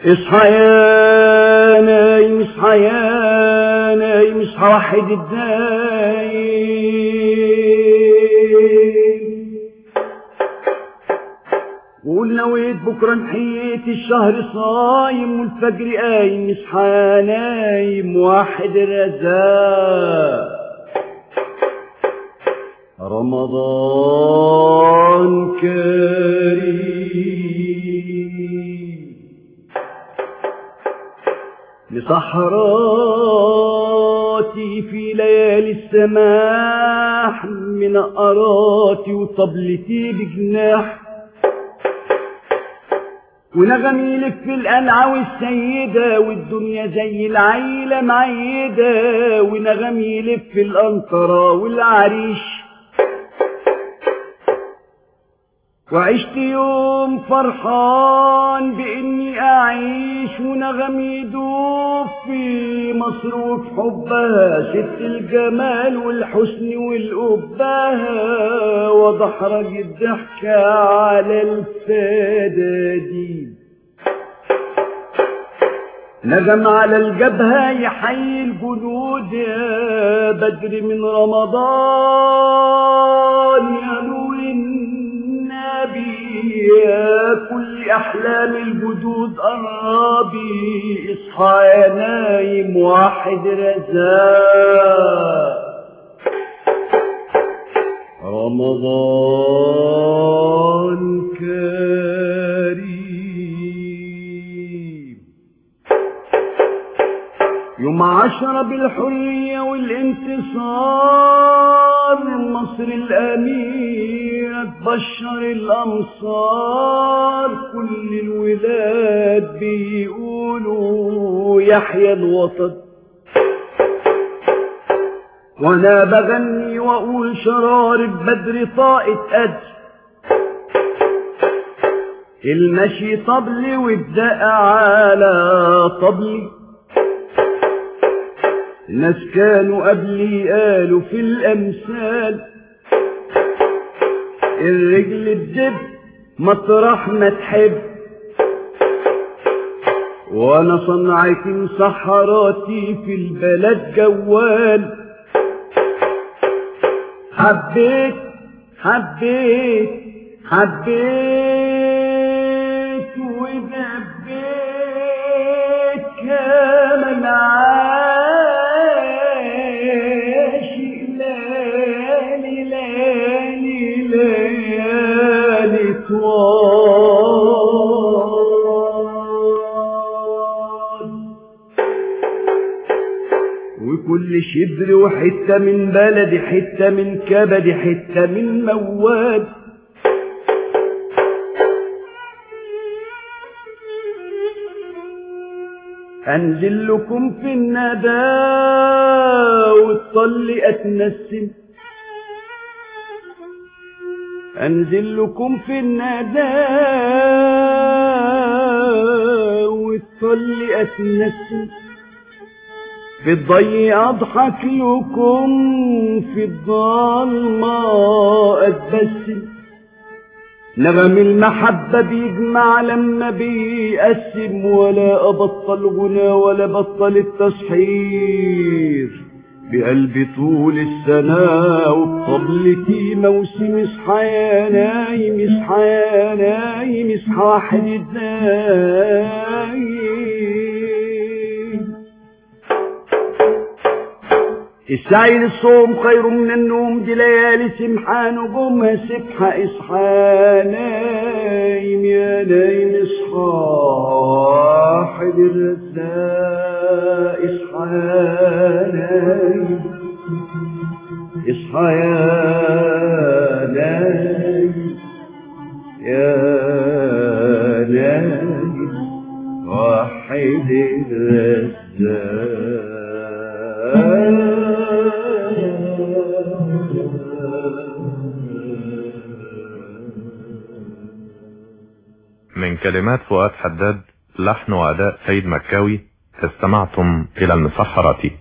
اصحى يا نايم اصحى يا نايم اصحى وحد الدايم، قول نويت بكره نحيت الشهر صايم والفجر قايم. اصحى يا نايم وحد الرزاق، رمضان كريم. لصحراتي في ليالي السماح، من قراتي وطبلتي بجناح، ونغمي لك في القلعة والسيدة، والدنيا زي العيلة معيدة، ونغمي لك في القنطرة والعريش. وعشت يوم فرحان بإني أعيش، ونغمي يدوب في مصر وفي حبها، ست الجمال والحسن والأبهة، وضحرج الضحكة على الفدادين. نغم على الجبهة يحيي الجنود، يا بدر من رمضان يا نور النبي، يا كل أحلام الجدود قربي. اصحى يا نايم واحد رزاق، رمضان كريم. يوم 10 بالحرية والانتصار، مصر الأميرة تبشر الأمصار، كل الولاد بيقولوا يحيى الوطن. وانا بغني واقول شرارة بدر طاقة قدر، المشي طبلي والدق على طبلي. الناس كانوا قبلي قالوا في الامثال، الرجل الدب مطرح ما تحب، وانا صنعتي مسحراتي في البلد جوال. حبيت حبيت حبيت ودبيت كامل عاشق، ليالي ليالي ليالي طوال. وكل شبر وحتة من بلدي، حتة من كبدي، حتة من مواد. انزل لكم في الندى والطل اتنسم، انزل لكم في الندى والطل اتنسم، في الضي اضحك لكم، في الضلمة اتبسم. نغم المحبة بيجمع لما بيقسم، ولا ابطل غنى ولا بطل التصحير، بقلبي طول السنة وبطبلتي موسم. اصحى يا نايم اصحى يا نايم اصحى واحد الدايم. السعي للصوم خير من النوم، دي ليالي سمحة نجومها سبحة. اصحى نايم يا نايم اصحى واحد الرزاق، اصحى يا نايم اصحى يا نايم يا نايم واحد الرزاق. من كلمات فؤاد حداد، لحن وأداء سيد مكاوي. استمعتم إلى المسحرات.